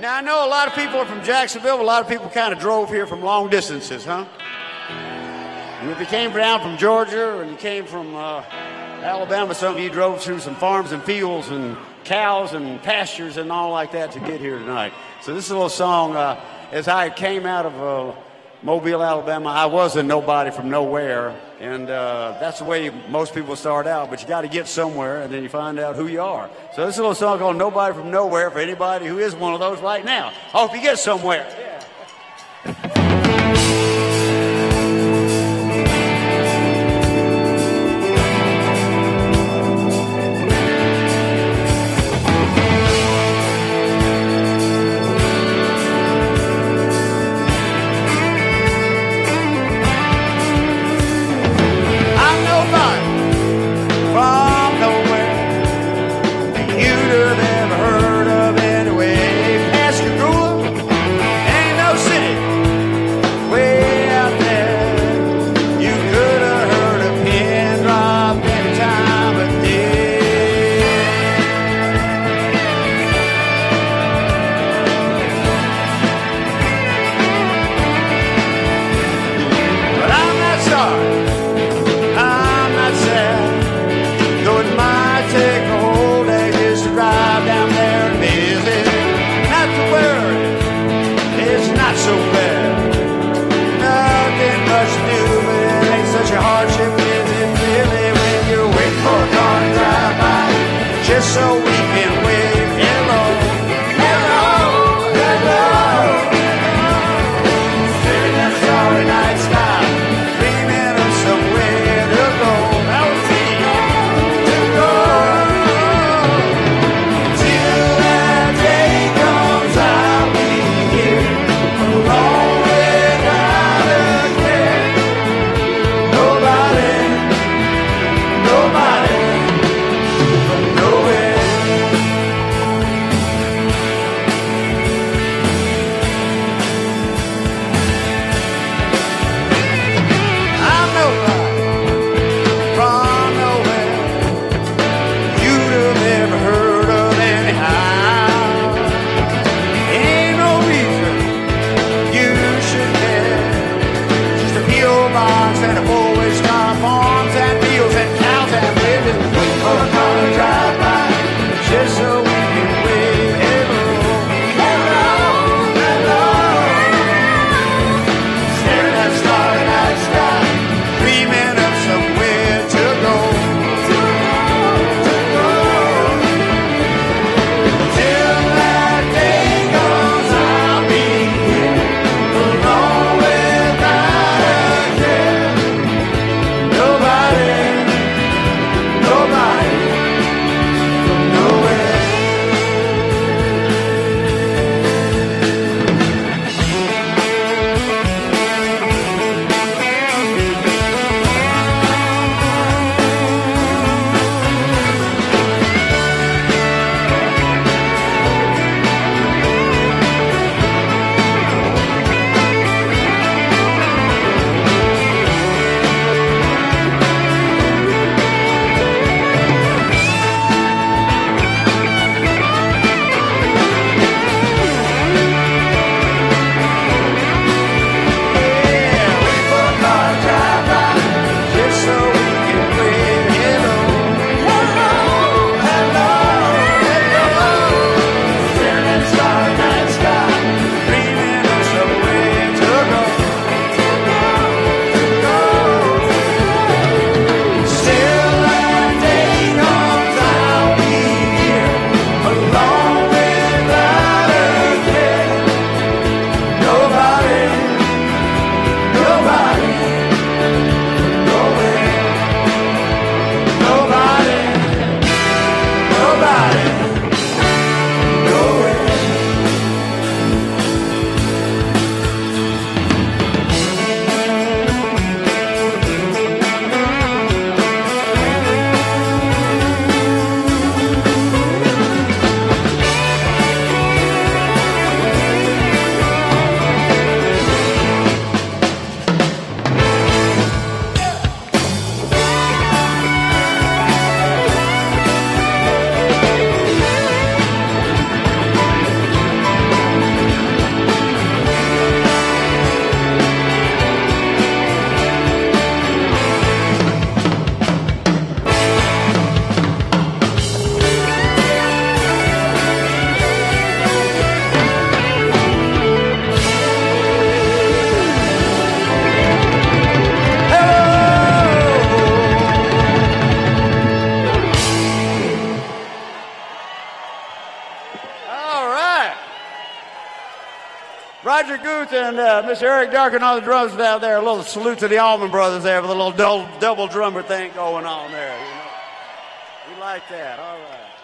Now, I know a lot of people are from Jacksonville. A lot of people kind of drove here from long distances, huh? And if you came down from Georgia or you came from Alabama, some of you drove through some farms and fields and cows and pastures and all like that to get here tonight. So this is a little song. As I came out of Mobile, Alabama, I was a nobody from nowhere. And that's the way most people start out. But you got to get somewhere, and then you find out who you are. So this is a little song called Nobody from Nowhere for anybody who is one of those right now. I hope you get somewhere. Roger Guth and Mr. Eric Darkin on the drums down there. A little salute to the Allman Brothers there with a little double drummer thing going on there. You know? We like that. All right.